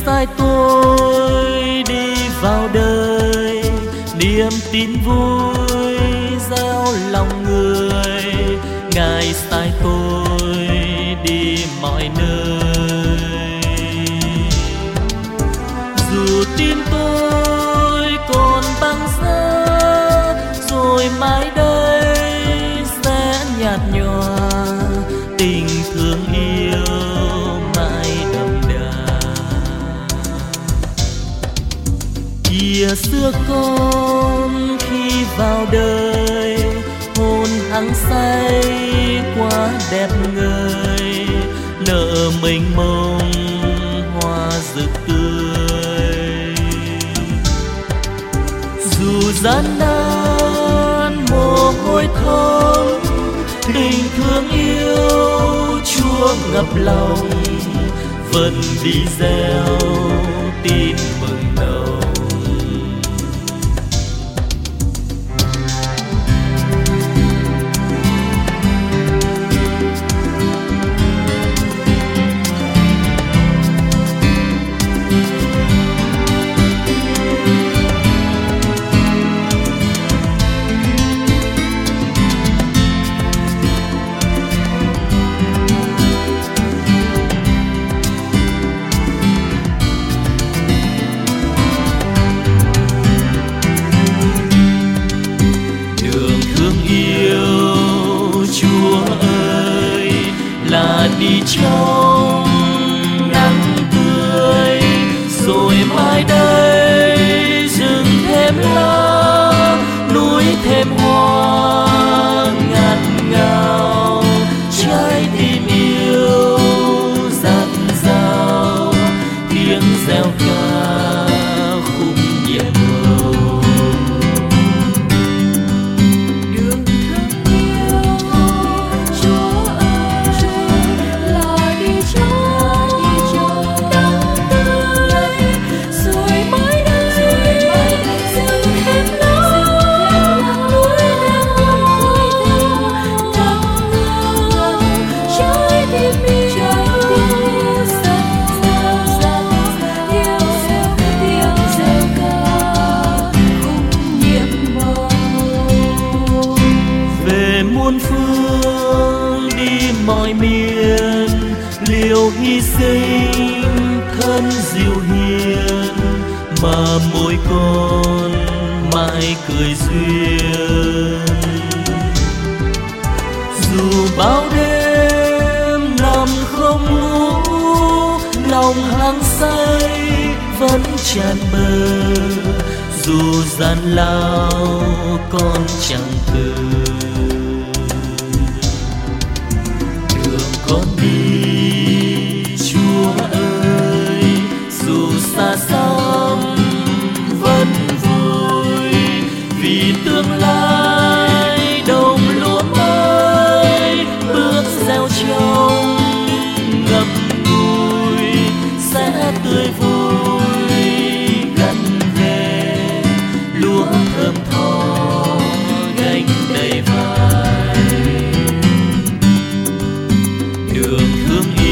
sai tôi đi vào đời, niềm tin vui gieo lòng người. Ngài sai tôi đi mọi nơi, dù tim tôi còn băng giá, rồi mãi đây sẽ nhạt nhòa. Tình thương yêu mãi đậm đà. Kìa xưa con khi vào đời, hồn hăng say quá đẹp ngời, nở mênh mông hoa rực tươi. Dù gian nan mồ hôi thấm, tình thương yêu Chúa ngập lòng, vẫn đi gieo tin mừng nồng. Là đi trong nắng tươi, rồi mai đây rừng thêm lá, núi thêm hoa ngát ngào. Trái tim yêu dạt dào, tiếng reo ca khúc nhẹ màu. Muôn phương đi mọi miền, liều hy sinh thân dịu hiền, mà môi con mãi cười duyên. Dù bao đêm nằm không ngủ, lòng hăng say vẫn tràn bờ. Dù gian lao con chẳng từ, con đi Chúa ơi, dù xa xăm vẫn vui, vì tương lai đồng lúa mới bước gieo trồng ngập ngùi sẽ tươi vui gần về. Lúa thơm tho gánh đầy vai, đường thương